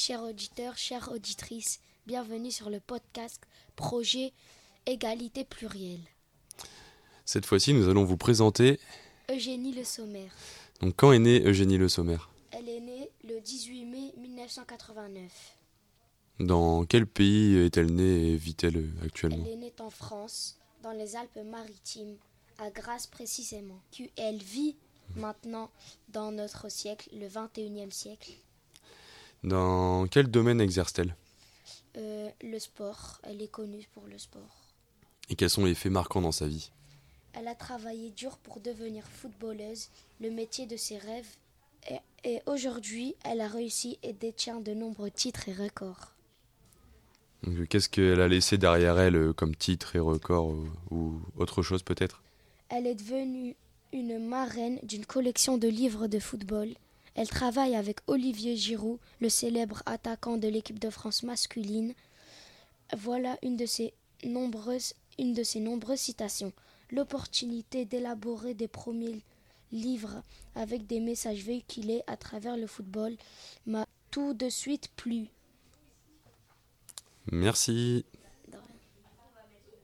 Chers auditeurs, chères auditrices, bienvenue sur le podcast Projet Égalité Plurielle. Cette fois-ci, nous allons vous présenter... Eugénie Le Sommer. Donc, quand est née Eugénie Le Sommer ? Elle est née le 18 mai 1989. Dans quel pays est-elle née et vit-elle actuellement ? Elle est née en France, dans les Alpes-Maritimes, à Grasse précisément. Elle vit maintenant dans notre siècle, le 21e siècle. Dans quel domaine exerce-t-elle ? Le sport, elle est connue pour le sport. Et quels sont les faits marquants dans sa vie ? Elle a travaillé dur pour devenir footballeuse, le métier de ses rêves. Et aujourd'hui, elle a réussi et détient de nombreux titres et records. Donc, qu'est-ce qu'elle a laissé derrière elle comme titre et record ou autre chose peut-être ? Elle est devenue une marraine d'une collection de livres de football. Elle travaille avec Olivier Giroud, le célèbre attaquant de l'équipe de France masculine. Voilà une de ses nombreuses citations. L'opportunité d'élaborer des premiers livres avec des messages véhiculés à travers le football m'a tout de suite plu. Merci.